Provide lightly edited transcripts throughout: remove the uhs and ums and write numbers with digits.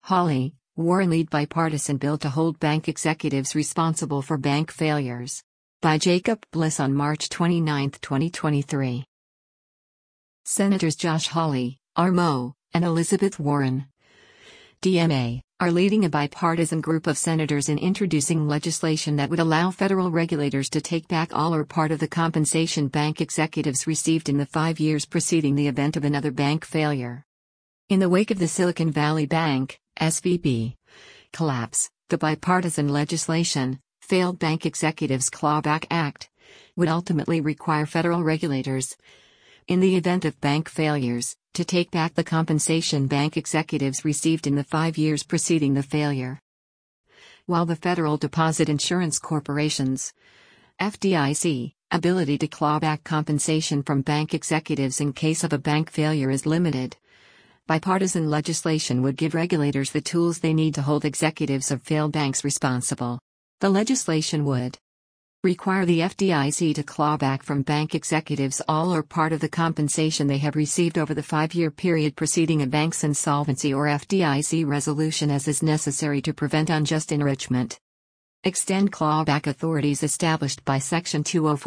Hawley, Warren lead bipartisan bill to hold bank executives responsible for bank failures. By Jacob Bliss on March 29, 2023. Senators Josh Hawley, R-Mo, and Elizabeth Warren, DMA, are leading a bipartisan group of senators in introducing legislation that would allow federal regulators to take back all or part of the compensation bank executives received in the 5 years preceding the event of another bank failure. In the wake of the Silicon Valley Bank, SVB, collapse, the bipartisan legislation, Failed Bank Executives Clawback Act, would ultimately require federal regulators, in the event of bank failures, to take back the compensation bank executives received in the 5 years preceding the failure. While the Federal Deposit Insurance Corporation's FDIC ability to claw back compensation from bank executives in case of a bank failure is limited, bipartisan legislation would give regulators the tools they need to hold executives of failed banks responsible. The legislation would require the FDIC to claw back from bank executives all or part of the compensation they have received over the 5-year period preceding a bank's insolvency or FDIC resolution as is necessary to prevent unjust enrichment. Extend clawback authorities established by Section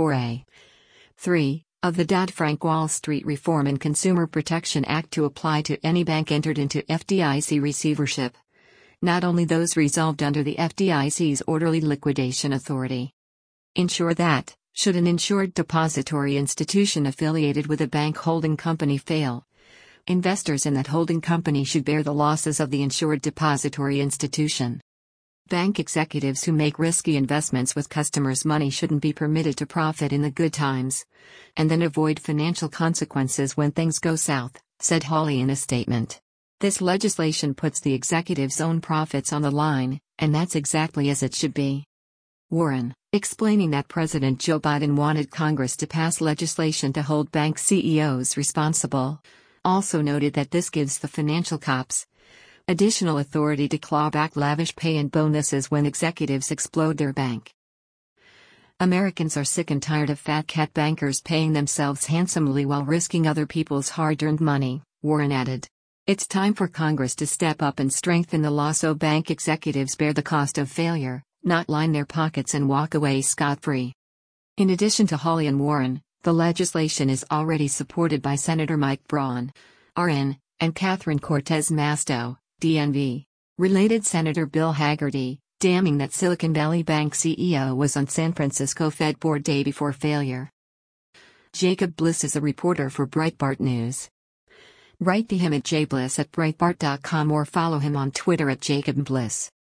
204(a)(3) of the Dodd-Frank Wall Street Reform and Consumer Protection Act to apply to any bank entered into FDIC receivership, not only those resolved under the FDIC's orderly liquidation authority. Ensure that, should an insured depository institution affiliated with a bank holding company fail, investors in that holding company should bear the losses of the insured depository institution. Bank executives who make risky investments with customers' money shouldn't be permitted to profit in the good times, and then avoid financial consequences when things go south, said Hawley in a statement. This legislation puts the executives' own profits on the line, and that's exactly as it should be. Warren, explaining that President Joe Biden wanted Congress to pass legislation to hold bank CEOs responsible, also noted that this gives the financial cops additional authority to claw back lavish pay and bonuses when executives explode their bank. Americans are sick and tired of fat cat bankers paying themselves handsomely while risking other people's hard-earned money, Warren added. It's time for Congress to step up and strengthen the law so bank executives bear the cost of failure, not line their pockets and walk away scot-free. In addition to Hawley and Warren, the legislation is already supported by Senator Mike Braun, RN, and Catherine Cortez Masto, DNV. Related Senator Bill Hagerty, damning that Silicon Valley Bank CEO was on San Francisco Fed board day before failure. Jacob Bliss is a reporter for Breitbart News. Write to him at jbliss@breitbart.com or follow him on Twitter at Jacob Bliss.